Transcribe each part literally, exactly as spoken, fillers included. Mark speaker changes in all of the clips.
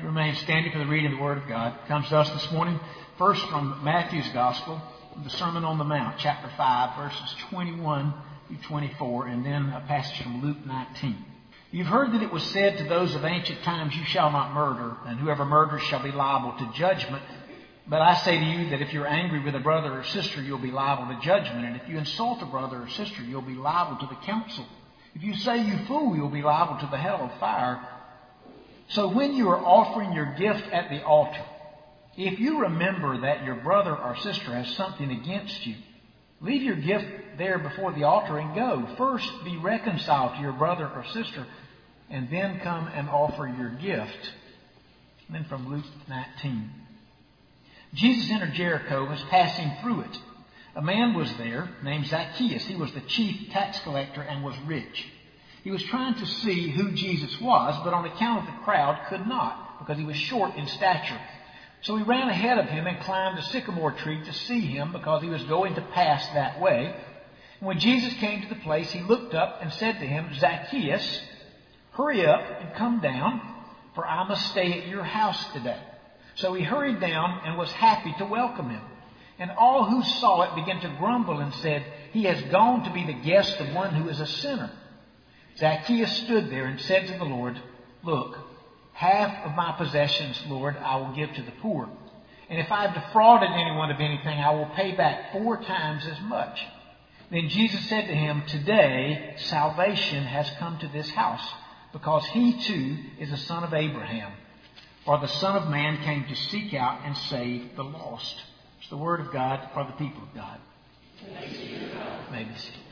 Speaker 1: you remain standing for the reading of the Word of God. It comes to us this morning first from Matthew's Gospel, the Sermon on the Mount, chapter five, verses twenty-one through twenty-four, and then a passage from Luke nineteen. You've heard that it was said to those of ancient times, you shall not murder, and whoever murders shall be liable to judgment. But I say to you that if you're angry with a brother or sister, you'll be liable to judgment. And if you insult a brother or sister, you'll be liable to the council. If you say you fool, you'll be liable to the hell of fire. So when you are offering your gift at the altar, if you remember that your brother or sister has something against you, leave your gift there before the altar and go. First be reconciled to your brother or sister, and then come and offer your gift. And then from Luke nineteen. Jesus entered Jericho and was passing through it. A man was there named Zacchaeus. He was the chief tax collector and was rich. He was trying to see who Jesus was, but on account of the crowd could not, because he was short in stature. So he ran ahead of him and climbed a sycamore tree to see him, because he was going to pass that way. And when Jesus came to the place, he looked up and said to him, Zacchaeus, hurry up and come down, for I must stay at your house today. So he hurried down and was happy to welcome him. And all who saw it began to grumble and said, he has gone to be the guest of one who is a sinner. Zacchaeus stood there and said to the Lord, look, half of my possessions, Lord, I will give to the poor. And if I have defrauded anyone of anything, I will pay back four times as much. Then Jesus said to him, today salvation has come to this house, because he too is a son of Abraham. For the Son of Man came to seek out and save the lost. It's the word of God for the people of God. May be seated.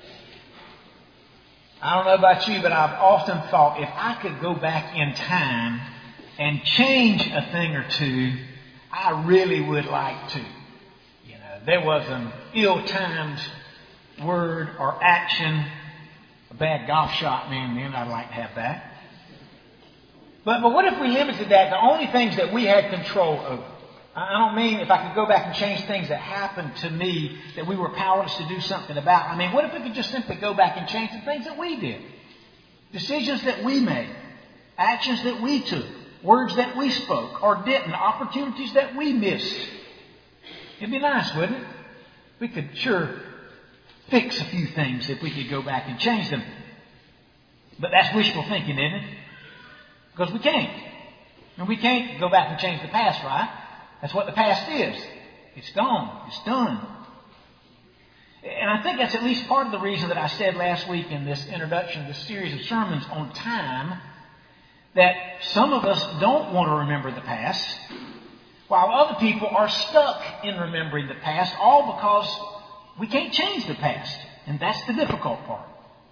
Speaker 1: I don't know about you, but I've often thought if I could go back in time and change a thing or two, I really would like to. You know, there was an ill-timed word or action, a bad golf shot now and then, I'd like to have that. But, but what if we limited that to only things that we had control over? I don't mean if I could go back and change things that happened to me that we were powerless to do something about. I mean, what if we could just simply go back and change the things that we did? Decisions that we made, actions that we took, words that we spoke or didn't, opportunities that we missed. It'd be nice, wouldn't it? We could sure fix a few things if we could go back and change them. But that's wishful thinking, isn't it? Because we can't. And we can't go back and change the past, right? That's what the past is. It's gone. It's done. And I think that's at least part of the reason that I said last week in this introduction to this series of sermons on time, that some of us don't want to remember the past, while other people are stuck in remembering the past, all because we can't change the past. And that's the difficult part.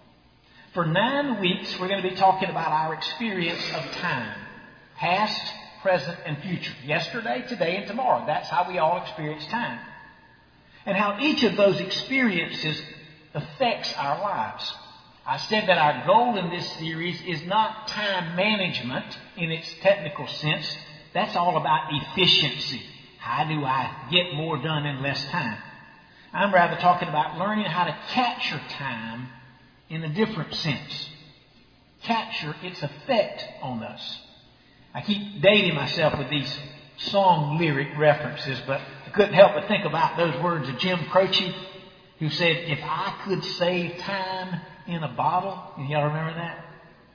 Speaker 1: For nine weeks, we're going to be talking about our experience of time. Past, present, and future. Yesterday, today, and tomorrow. That's how we all experience time. And how each of those experiences affects our lives. I said that our goal in this series is not time management in its technical sense. That's all about efficiency. How do I get more done in less time? I'm rather talking about learning how to capture time in a different sense. Capture its effect on us. I keep dating myself with these song lyric references, but I couldn't help but think about those words of Jim Croce, who said, if I could save time in a bottle. And y'all remember that?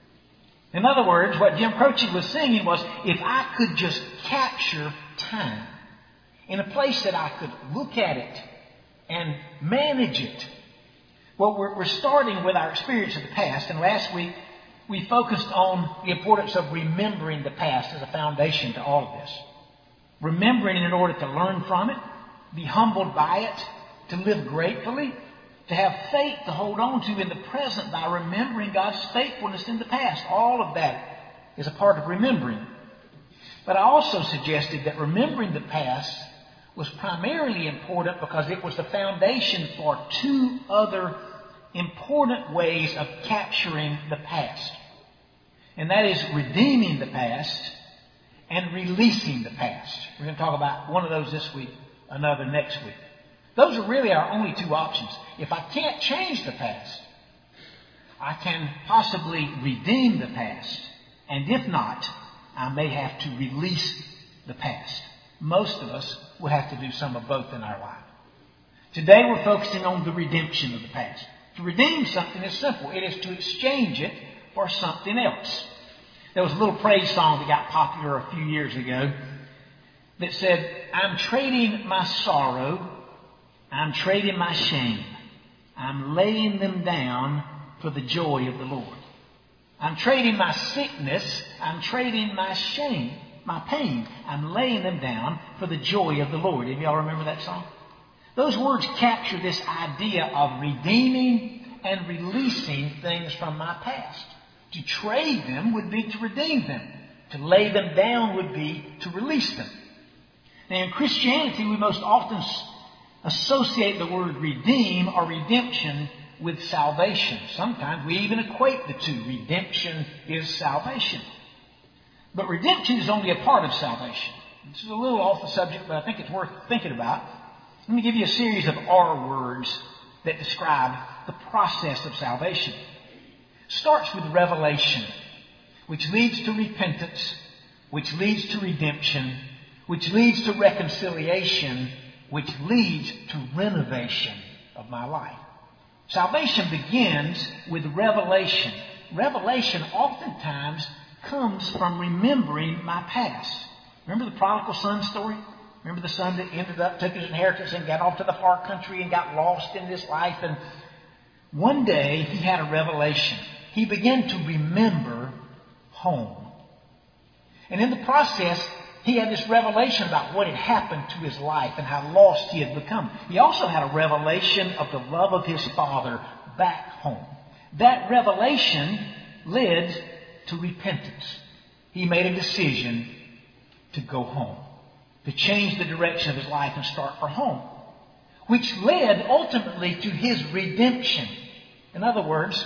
Speaker 1: In other words, what Jim Croce was singing was, if I could just capture time in a place that I could look at it and manage it. Well, we're, we're starting with our experience of the past. And last week, we focused on the importance of remembering the past as a foundation to all of this. Remembering in order to learn from it, be humbled by it, to live gratefully, to have faith to hold on to in the present by remembering God's faithfulness in the past. All of that is a part of remembering. But I also suggested that remembering the past was primarily important because it was the foundation for two other important ways of capturing the past. And that is redeeming the past and releasing the past. We're going to talk about one of those this week, another next week. Those are really our only two options. If I can't change the past, I can possibly redeem the past. And if not, I may have to release the past. Most of us will have to do some of both in our life. Today we're focusing on the redemption of the past. To redeem something is simple. It is to exchange it for something else. There was a little praise song that got popular a few years ago that said, I'm trading my sorrow, I'm trading my shame, I'm laying them down for the joy of the Lord. I'm trading my sickness, I'm trading my shame, my pain, I'm laying them down for the joy of the Lord. Any of y'all remember that song? Those words capture this idea of redeeming and releasing things from my past. To trade them would be to redeem them. To lay them down would be to release them. Now in Christianity, we most often associate the word redeem or redemption with salvation. Sometimes we even equate the two. Redemption is salvation. But redemption is only a part of salvation. This is a little off the subject, but I think it's worth thinking about. Let me give you a series of R words that describe the process of salvation. It starts with revelation, which leads to repentance, which leads to redemption, which leads to reconciliation, which leads to renovation of my life. Salvation begins with revelation. Revelation oftentimes comes from remembering my past. Remember the prodigal son story? Remember the son that ended up, took his inheritance and got off to the far country and got lost in this life. And one day he had a revelation. He began to remember home. And in the process, he had this revelation about what had happened to his life and how lost he had become. He also had a revelation of the love of his Father back home. That revelation led to repentance. He made a decision to go home, to change the direction of his life and start for home, which led ultimately to his redemption. In other words,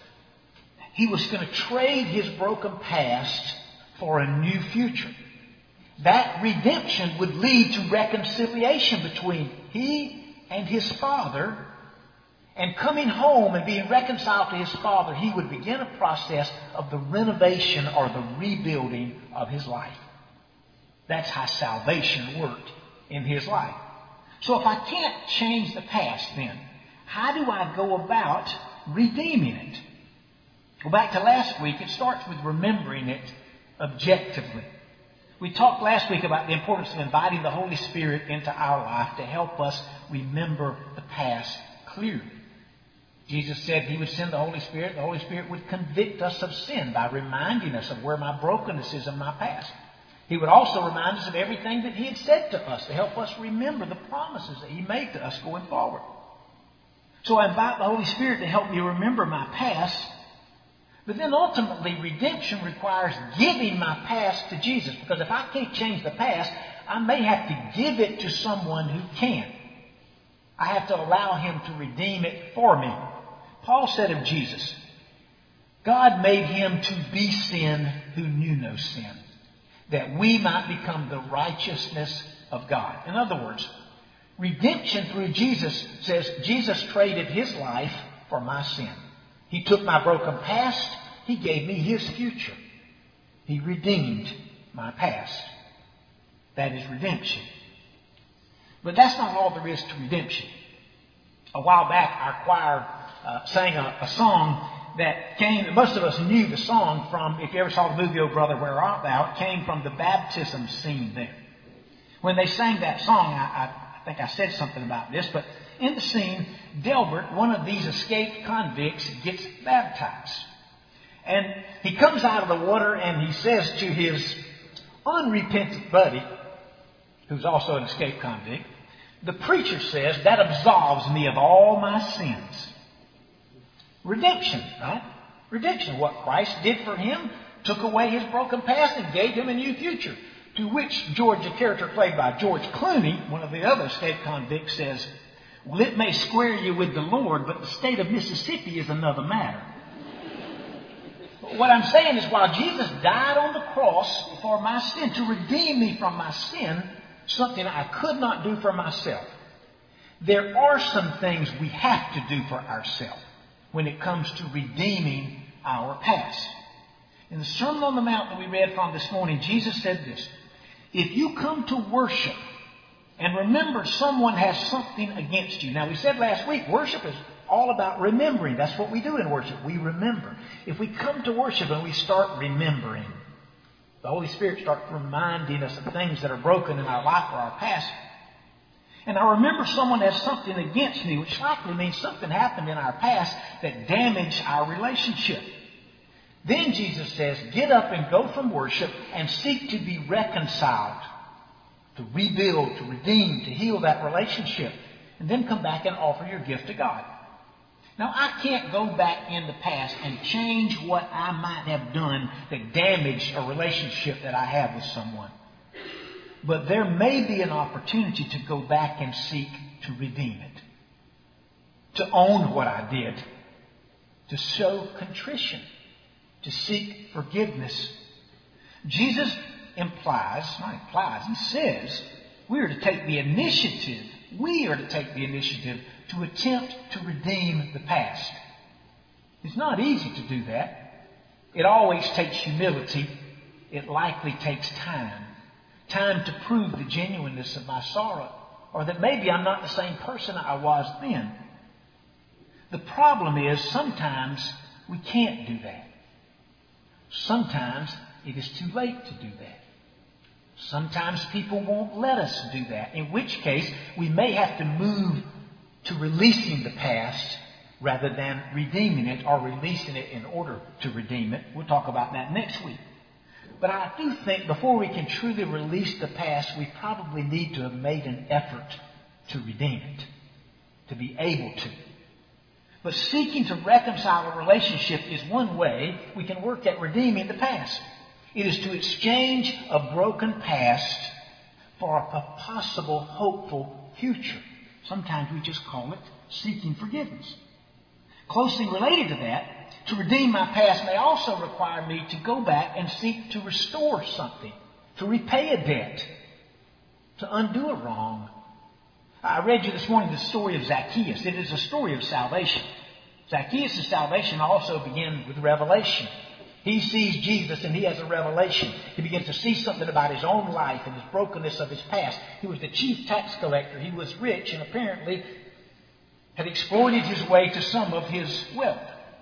Speaker 1: he was going to trade his broken past for a new future. That redemption would lead to reconciliation between he and his Father. And coming home and being reconciled to his Father, he would begin a process of the renovation or the rebuilding of his life. That's how salvation worked in his life. So if I can't change the past then, how do I go about redeeming it? Go back to last week. It starts with remembering it objectively. We talked last week about the importance of inviting the Holy Spirit into our life to help us remember the past clearly. Jesus said He would send the Holy Spirit. The Holy Spirit would convict us of sin by reminding us of where my brokenness is in my past. He would also remind us of everything that He had said to us to help us remember the promises that He made to us going forward. So I invite the Holy Spirit to help me remember my past. But then ultimately, redemption requires giving my past to Jesus. Because if I can't change the past, I may have to give it to someone who can. I have to allow Him to redeem it for me. Paul said of Jesus, God made Him to be sin who knew no sin, that we might become the righteousness of God. In other words, redemption through Jesus says Jesus traded His life for my sin. He took my broken past. He gave me His future. He redeemed my past. That is redemption. But that's not all there is to redemption. A while back, our choir uh, sang a, a song that came, most of us knew the song from, if you ever saw the movie Oh Brother, Where Art Thou, it came from the baptism scene there. When they sang that song, I, I, I think I said something about this, but in the scene, Delbert, one of these escaped convicts, gets baptized. And he comes out of the water and he says to his unrepentant buddy, who's also an escaped convict, the preacher says, that absolves me of all my sins. Redemption, right? Redemption. What Christ did for him, took away his broken past and gave him a new future. To which George, a character played by George Clooney, one of the other escaped convicts, says, well, it may square you with the Lord, but the state of Mississippi is another matter. What I'm saying is, while Jesus died on the cross for my sin, to redeem me from my sin, something I could not do for myself, there are some things we have to do for ourselves when it comes to redeeming our past. In the Sermon on the Mount that we read from this morning, Jesus said this: if you come to worship and remember someone has something against you. Now, we said last week, worship is all about remembering. That's what we do in worship. We remember. If we come to worship and we start remembering, the Holy Spirit starts reminding us of things that are broken in our life or our past. And I remember someone has something against me, which likely means something happened in our past that damaged our relationship. Then Jesus says, get up and go from worship and seek to be reconciled, to rebuild, to redeem, to heal that relationship, and then come back and offer your gift to God. Now, I can't go back in the past and change what I might have done that damaged a relationship that I have with someone. But there may be an opportunity to go back and seek to redeem it, to own what I did, to show contrition, to seek forgiveness. Jesus implies, not implies, he says, we are to take the initiative. We are to take the initiative to attempt to redeem the past. It's not easy to do that. It always takes humility. It likely takes time. Time to prove the genuineness of my sorrow, or that maybe I'm not the same person I was then. The problem is sometimes we can't do that. Sometimes it is too late to do that. Sometimes people won't let us do that, in which case we may have to move to releasing the past rather than redeeming it or releasing it in order to redeem it. We'll talk about that next week. But I do think before we can truly release the past, we probably need to have made an effort to redeem it, to be able to. But seeking to reconcile a relationship is one way we can work at redeeming the past. It is to exchange a broken past for a possible hopeful future. Sometimes we just call it seeking forgiveness. Closely related to that, to redeem my past may also require me to go back and seek to restore something, to repay a debt, to undo a wrong. I read you this morning the story of Zacchaeus. It is a story of salvation. Zacchaeus' salvation also began with revelation. He sees Jesus and he has a revelation. He begins to see something about his own life and his brokenness of his past. He was the chief tax collector. He was rich and apparently had exploited his way to some of his wealth.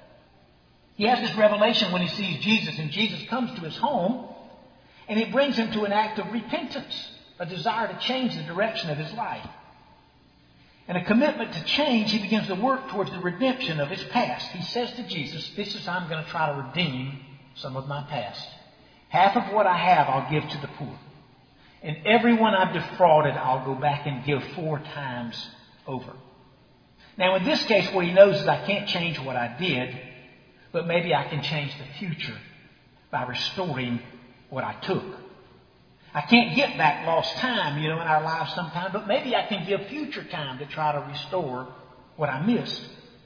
Speaker 1: He has this revelation when he sees Jesus, and Jesus comes to his home and it brings him to an act of repentance, a desire to change the direction of his life. And a commitment to change, he begins to work towards the redemption of his past. He says to Jesus, this is how I'm going to try to redeem some of my past. Half of what I have I'll give to the poor. And everyone I've defrauded I'll go back and give four times over. Now in this case what he knows is I can't change what I did, but maybe I can change the future by restoring what I took. I can't get back lost time, you know, in our lives sometime, but maybe I can give future time to try to restore what I missed.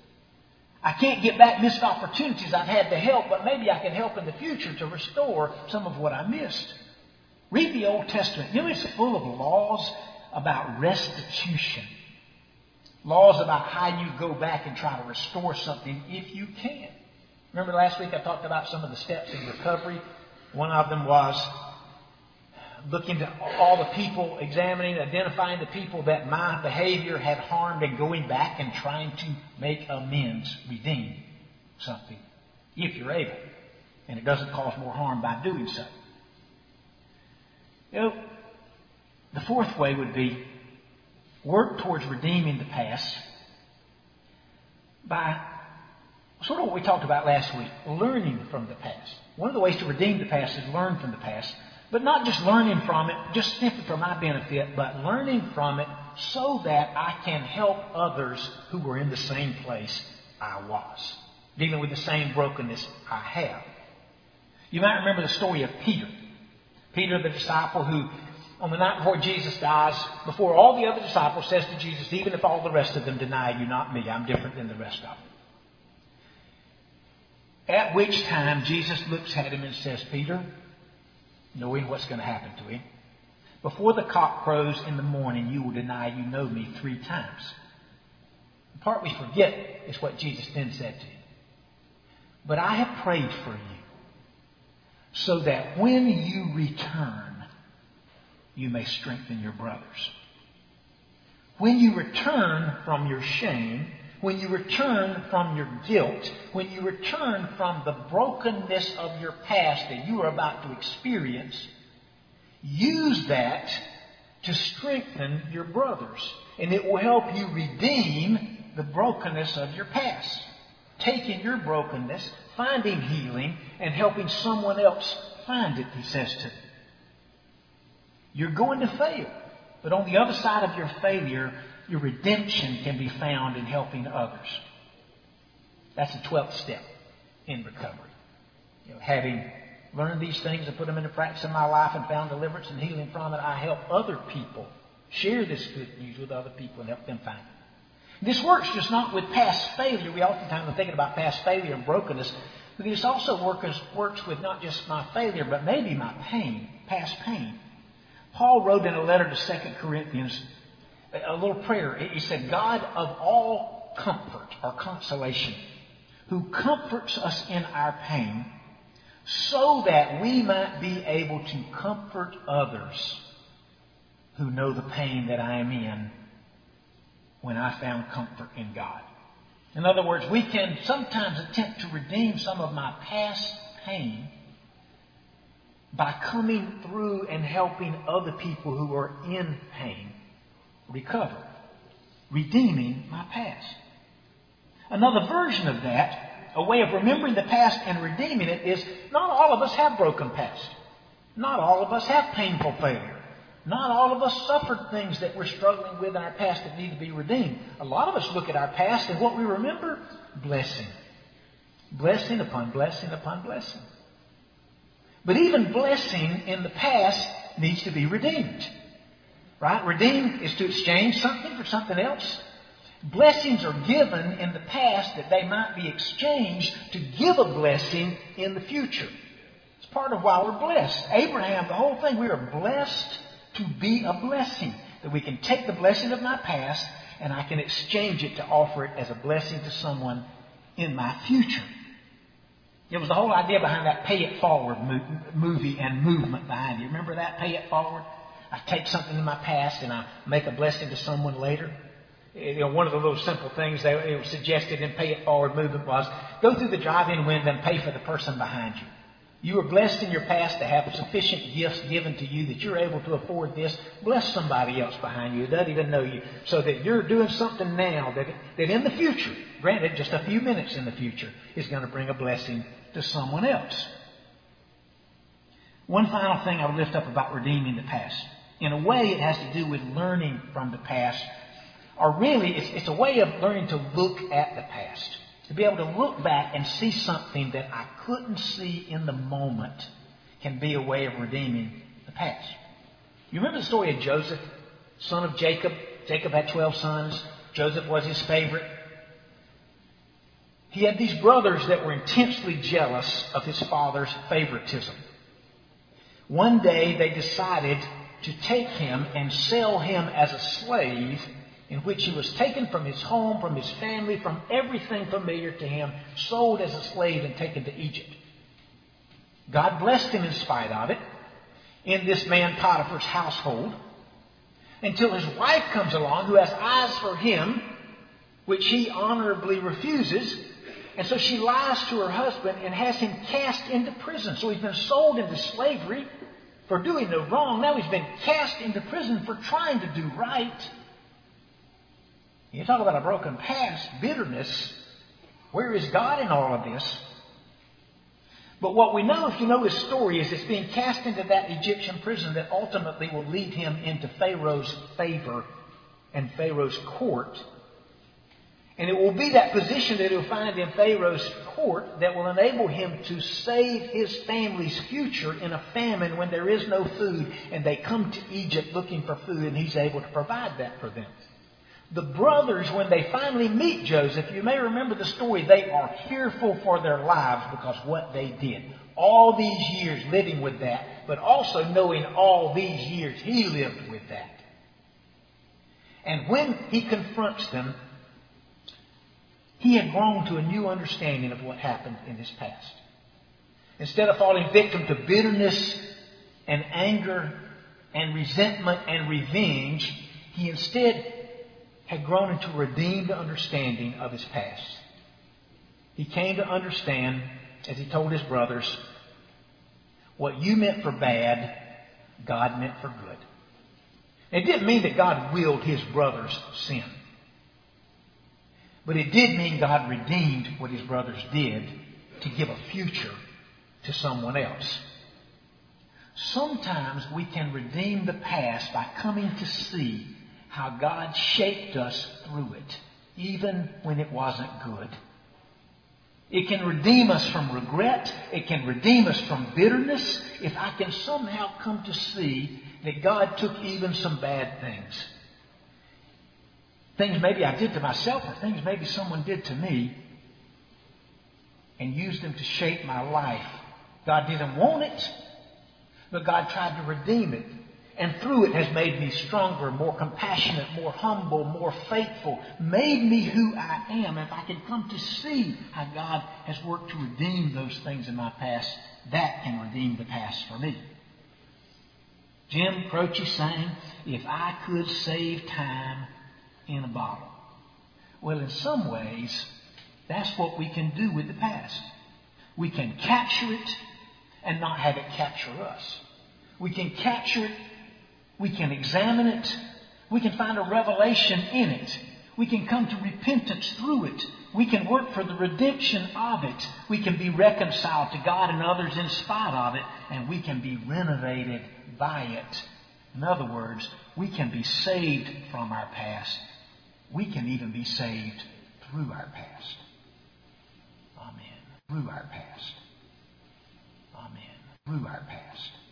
Speaker 1: I can't get back missed opportunities I've had to help, but maybe I can help in the future to restore some of what I missed. Read the Old Testament. You know, it's full of laws about restitution. Laws about how you go back and try to restore something if you can. Remember last week I talked about some of the steps in recovery. One of them was looking to all the people, examining, identifying the people that my behavior had harmed and going back and trying to make amends, redeem something, if you're able. And it doesn't cause more harm by doing so. You know, the fourth way would be work towards redeeming the past by sort of what we talked about last week, learning from the past. One of the ways to redeem the past is learn from the past. But not just learning from it, just simply for my benefit, but learning from it so that I can help others who were in the same place I was, dealing with the same brokenness I have. You might remember the story of Peter. Peter, the disciple who, on the night before Jesus dies, before all the other disciples, says to Jesus, even if all the rest of them deny you, not me, I'm different than the rest of them. At which time Jesus looks at him and says, Peter, knowing what's going to happen to him, before the cock crows in the morning, you will deny you know me three times. The part we forget is what Jesus then said to him. But I have prayed for you so that when you return, you may strengthen your brothers. When you return from your shame, when you return from your guilt, when you return from the brokenness of your past that you are about to experience, use that to strengthen your brothers. And it will help you redeem the brokenness of your past. Taking your brokenness, finding healing, and helping someone else find it, he says to them. You're going to fail. But on the other side of your failure, your redemption can be found in helping others. That's the twelfth step in recovery. You know, having learned these things and put them into practice in my life and found deliverance and healing from it, I help other people share this good news with other people and help them find it. This works just not with past failure. We oftentimes are thinking about past failure and brokenness. But this also works, works with not just my failure, but maybe my pain, past pain. Paul wrote in a letter to Second Corinthians a little prayer. He said, God of all comfort or consolation, who comforts us in our pain, so that we might be able to comfort others who know the pain that I am in when I found comfort in God. In other words, we can sometimes attempt to redeem some of my past pain by coming through and helping other people who are in pain recover, redeeming my past. Another version of that, a way of remembering the past and redeeming it, is not all of us have broken past. Not all of us have painful failure. Not all of us suffered things that we're struggling with in our past that need to be redeemed. A lot of us look at our past and what we remember, blessing. Blessing upon blessing upon blessing. But even blessing in the past needs to be redeemed. Right? Redeem is to exchange something for something else. Blessings are given in the past that they might be exchanged to give a blessing in the future. It's part of why we're blessed. Abraham, the whole thing, we are blessed to be a blessing. That we can take the blessing of my past and I can exchange it to offer it as a blessing to someone in my future. It was the whole idea behind that Pay It Forward movie and movement behind it. Remember that? Pay It Forward? I take something in my past and I make a blessing to someone later. You know, one of the little simple things that it was suggested in Pay It Forward movement was go through the drive-in window and pay for the person behind you. You were blessed in your past to have sufficient gifts given to you that you're able to afford this. Bless somebody else behind you who doesn't even know you, so that you're doing something now that, that in the future, granted just a few minutes in the future, is going to bring a blessing to someone else. One final thing I would lift up about redeeming the past. In a way, it has to do with learning from the past. Or really, it's, it's a way of learning to look at the past. To be able to look back and see something that I couldn't see in the moment can be a way of redeeming the past. You remember the story of Joseph, son of Jacob? Jacob had twelve sons. Joseph was his favorite. He had these brothers that were intensely jealous of his father's favoritism. One day they decided to take him and sell him as a slave, in which he was taken from his home, from his family, from everything familiar to him, sold as a slave and taken to Egypt. God blessed him in spite of it in this man Potiphar's household, until his wife comes along who has eyes for him, which he honorably refuses. And so she lies to her husband and has him cast into prison. So he's been sold into slavery for doing no wrong. Now he's been cast into prison for trying to do right. You talk about a broken past, bitterness. Where is God in all of this? But what we know, if you know his story, is it's being cast into that Egyptian prison that ultimately will lead him into Pharaoh's favor and Pharaoh's court. And it will be that position that he'll find in Pharaoh's court that will enable him to save his family's future in a famine when there is no food and they come to Egypt looking for food and he's able to provide that for them. The brothers, when they finally meet Joseph, you may remember the story, they are fearful for their lives because what they did. All these years living with that, but also knowing all these years he lived with that. And when he confronts them, he had grown to a new understanding of what happened in his past. Instead of falling victim to bitterness and anger and resentment and revenge, he instead had grown into a redeemed understanding of his past. He came to understand, as he told his brothers, what you meant for bad, God meant for good. It didn't mean that God willed his brothers' sin. But it did mean God redeemed what his brothers did to give a future to someone else. Sometimes we can redeem the past by coming to see how God shaped us through it, even when it wasn't good. It can redeem us from regret. It can redeem us from bitterness if I can somehow come to see that God took even some bad things. Things maybe I did to myself or things maybe someone did to me and used them to shape my life. God didn't want it, but God tried to redeem it. And through it has made me stronger, more compassionate, more humble, more faithful, made me who I am. If I can come to see how God has worked to redeem those things in my past, that can redeem the past for me. Jim Croce sang, "If I could save time in a bottle." Well, in some ways, that's what we can do with the past. We can capture it and not have it capture us. We can capture it. We can examine it. We can find a revelation in it. We can come to repentance through it. We can work for the redemption of it. We can be reconciled to God and others in spite of it. And we can be renovated by it. In other words, we can be saved from our past. We can even be saved through our past. Amen. Through our past. Amen. Through our past.